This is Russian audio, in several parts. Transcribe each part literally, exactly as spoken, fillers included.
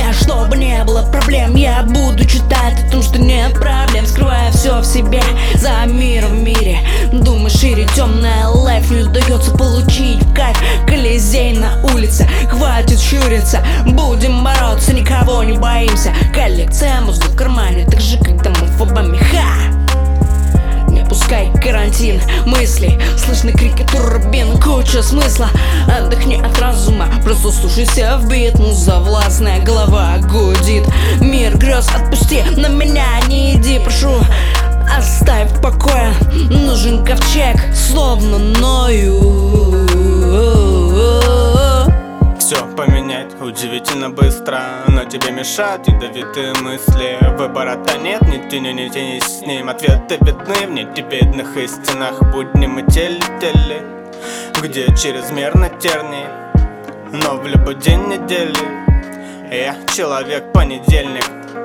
себя, чтобы не было проблем. Я буду читать о том, что нет проблем, скрывая все в себе, за миром в мире. Думай шире, темная лайф, не удается получить кайф. Колизей на улице, хватит щуриться, будем бороться, никого не боимся. Коллекция мозга в кармане, так же как домофобами. Ха! Не пускай карантин мыслей, слышны крики турбин, куча смысла. Отдохни от разума, просто слушайся в бит. Муза властная, голова гудит. Мир грез отпусти, на меня не иди, прошу, оставь в покое. Нужен ковчег, словно ною. Все поменять удивительно быстро, но тебе мешают ядовитые мысли. Выбора-то нет, ни тени, ни тени с ним. Ответы видны в нетипедных истинах. Будни мы теле-теле, где чрезмерно тернии, но в любой день недели я человек-понедельник.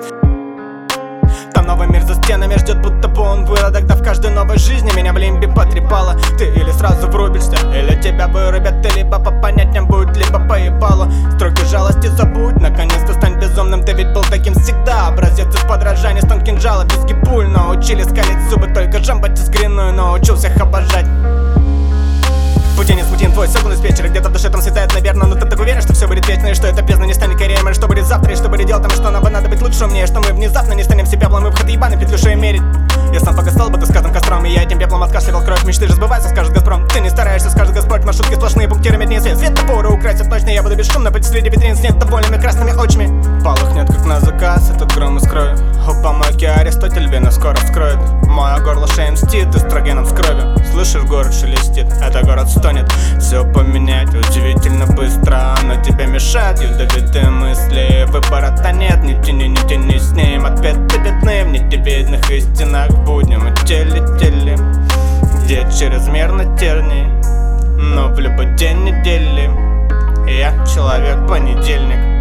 Там новый мир за стенами ждет, будто бы он выродок. Да в каждой новой жизни меня в лимбе потрепало. Ты или сразу врубишься, или тебя вырубят. Ты либо по понятиям будет, либо поебало. Строки жалости забудь, наконец-то стань безумным. Ты ведь был таким всегда, образец из подражания. Стон кинжала, виски пуль, научили скалить зубы. Только жамбать из гряную научил всех обожать. Пути не смутин твой сокол из вечера, где-то в душе там светает, наверное. Но ты так уверен, что все будет вечно, и что это бездна не станет кореем. Или что будет завтра, и что будет делать там, что нам надо быть лучше, умнее. Что мы внезапно не станем себе пеплом и в ход ебаный петлюшей мерить. Я сам пока стал бы сказанным костром, и я этим пеплом откашливал кровь. Мечты же сбываются, скажет Газпром. Ты не стараешься, скажет Господь. Маршрутки сплошные, пунктирами дней свет. Светофоры украсят точно, я буду бесшумно пойти среди витрин с недовольными красными очами. Полыхнет как на заказ, этот гром искрою. У помойки Аристотель вена скоро вскроет. Мое горло шея мстит эстрогеном с кровью. Слышишь, город шелестит, это город стонет. Все поменять удивительно быстро, но тебе мешают ядовитые мысли. Выбора-то нет, ни тени, ни тени с ним. Ответы видны в нетипедных истинах. В буднем и теле-теле, где чрезмерно тернии, но в любой день недели я человек-понедельник.